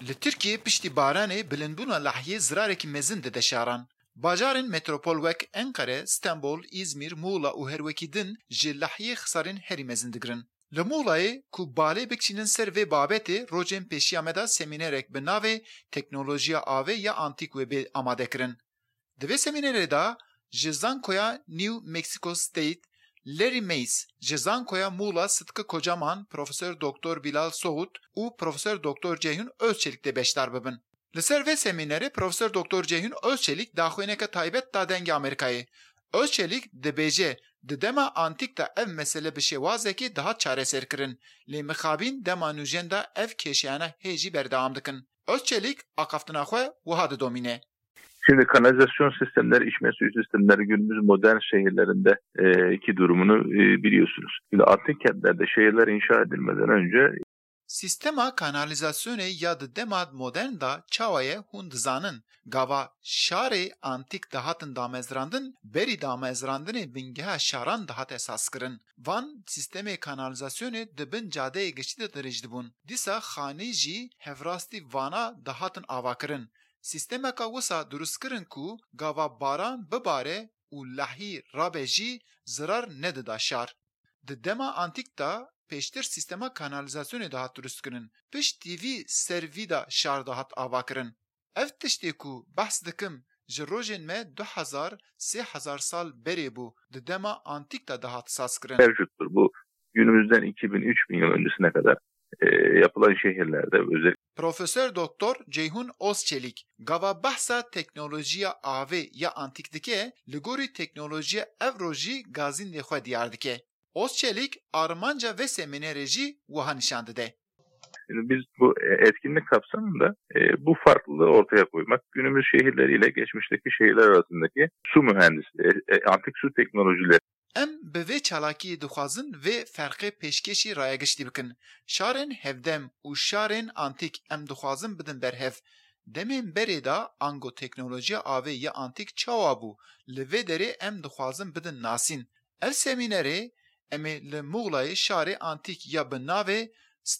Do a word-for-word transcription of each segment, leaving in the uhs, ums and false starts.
Li Tirkiye piştî baranê bilindbûna lehiyê zirarekî mezin dide şaran. Bajarên metropol wek Enkere, Stenbol, İzmir, Muğla û herwekî din ji lehiyê xisarên herî mezin digirin. Li Muğlayê ku balê bikişînin ser vê babetê rojên pêşiya me da semînerek bi navê teknolojiya avê ya antîk webê amade kirin. Di vê semînerê da ji zankoya New Mexico State, Larry Mays, ji zankoya Muğla Sıtkı Kocaman, Profesör Doktor Bilal Soğut û Profesör Doktor Ceyhun Özçelik de beşdar bibin. Li ser vê semînerê Profesör Doktor Ceyhun Özçelik daxwêneke taybet da dengê Amerîkayê. Özçelik dibêje di dema antîk da ev mesele bi şêwazekê dihat çareserkirin. Lê mixabîn dema nûjen da ev kêşiyana hê jî berdewam dikin. Özçelik aqaftina xwe wiha didomîne. Şimdi kanalizasyon sistemleri, içme suyu sistemleri günümüz modern şehirlerinde e, iki durumunu e, biliyorsunuz. Şimdi antik kentlerde şehirler inşa edilmeden önce Sistema kanalizasyonê ya di dema modern da çawaye hûn dizanin. Gava şarê antîk dihatin damezrandin, berî damezrandinê bingeha şaran dihat esas kirin. Van sistemê kanalizasyonê di bin cadeyê giştî de dirêj dibûn. Dîsa xanî jî hevrastî vana dihatin avakirin. Sistemeka wisa durustkirin ku gava baran bibare û lehî rabe jî zirar nedida şar. Di dema antîk da pêştir sistema kanalizasyonê dihat durustkirin. Piştî vî ser vî da şar dihat avakirin. Ev tiştê ku behs dikim ji rojên me du hezar sê hezar sal berê bû di dema antîk da dihat sazkirin. Mevcuttur. Bu günümüzden iki bin üç bin yıl öncesine kadar e, yapılan şehirlerde özellikle. Profesör Doktor Ceyhun Özçelik gava behsa teknolojiya avê ya antîk dike li gorî teknolojiya ev rojî gazîn lê xwe diyar dike. Özçelik armanca ve semînerê jî wiha nîşan dide. Şimdi biz bu etkinlik kapsamında e, bu farklılığı ortaya koymak, günümüz şehirleriyle geçmişteki şehirler arasındaki su mühendisliği, e, antik su teknolojileri. Em bi vê çalakiyê dixwazin vê ferqê pêşkêşî rayegiştî bikin. Şarên hevdem û şarên antîk em dixwazin bidin berhev. Demên berê da ango teknolojiya avê ya antîk çawa bû. Li vê derê em dixwazin bidin nasîn. Ev semînerê em ê li Muğlayê şarê antîk ya bi navê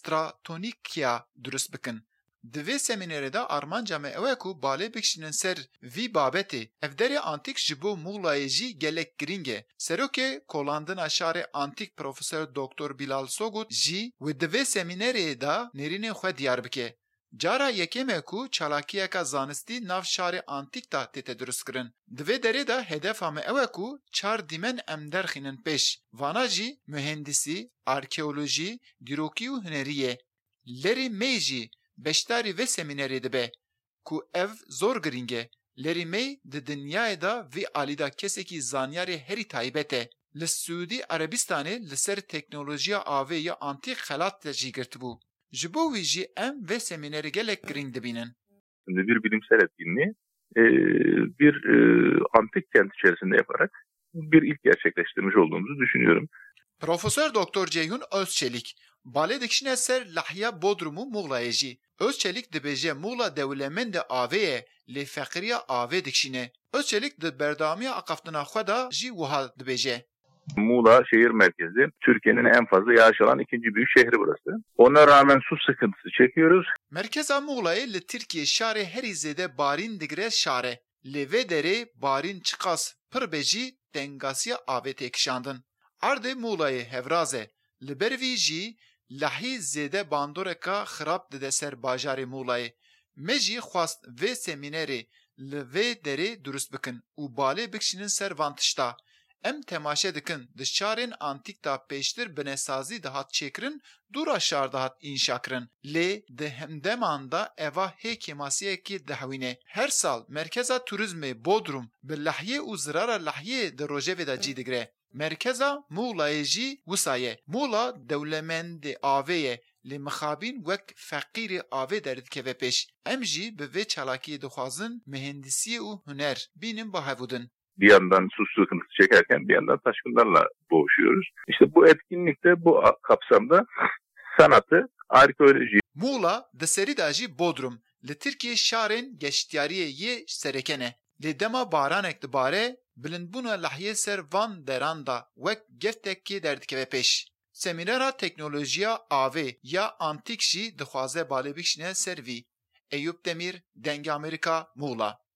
Stratonikia durust bikin. Di vê semînerê de armanca me ew e ku balê bikişînin ser vî babetê. Ev derê antîk ji bo Muğlayê jî gelek giring e. Serokê kolandina şarê antîk Profesör Doktor Bilal Soğut jî wê di vê semînerê da nêrînên xwe diyar bike. Cara yekêm e ku çalakiyeka zanistî nav şarê antîk da tête durustkirin. Di vê derê de hedefa me ew e ku çar dîmen em derxînin pêş. Vana jî mühendisî, arkeolojî, dîrokî û hunerî ye. Larry May jî beşdarî vê semînerê dibe ku ev zor giring e. Larry May di dinyayê da vê alî da kesekî zanyarê herî taybet e. Li Suûdî Erebistanê li ser teknolojiya avê ya antîk xelat de jî girtibû. Ji bo wî jî em vê semînerê gelek giring dibînin. Şimdi bir bilimsel etkinliği e, bir e, antik kent içerisinde yaparak bir ilk gerçekleştirmiş olduğumuzu düşünüyorum. Profesör Doktor Ceyhun Özçelik balê dikişine ser Lahya Bodrumû Muğlayê jî. Özçelik dibêje Muğla dewlemendê avê ye lê feqîriya avê dikişîne. Özçelik di berdewamiya aqaftina xwe da jî wiha dibêje. Muğla şehir merkezi, Türkiye'nin en fazla yağış alan ikinci büyük şehri burası. Ona rağmen su sıkıntısı çekiyoruz. Merkeza Muğlayê li Tirkiye şarê herî zêde barîn digire şar e. Lê vê derê barîn çiqas pir be jî dengasiya avê tê kişandin. Erdê Muğlayê hevraz e. Li ber vî jî lehî zêde bandoreka xirab dide ser bajarê Muğlayê. Me jî xwast vê semînerê li vê derê durust bikin û balê bikişînin ser van tişta. Em temaşe dikin di şarên antîk da pêştir binesazî dihat çêkirin, dûra şar dihat înşa kirin. Lê di hemdeman da eva hê kemasiyekî dihewîne. Her sal merkeza turizmê Bodrum bi lehiyê û zirara lehiyê di rojevê de cî digire. Merkeza Muğlayê jî wisa ye. Muğla dewlemendê avê ye. Lê mixabîn wek feqîrê avê derdikeve pêş. Em jî bi vê çalakiyê dixwazin mühendisiyê û huner bînin bahevudin. Bir yandan su sıkıntısı çekerken bir yandan taşkınlarla boğuşuyoruz. İşte bu etkinlikte bu kapsamda sanatı, arkeoloji. Muğla di serî da jî Bodrum li Tirkiye şarên geştyariyê yê serekene. Lê dema baranek dibare bilindbûna lehiyê ser van deran da wek geftekê derdikeve pêş. Semînera teknolojiya avê ya antîk jî dixwaze balê bikişîne ser vî. Eyüp Demir, Denge Amerika, Muğla.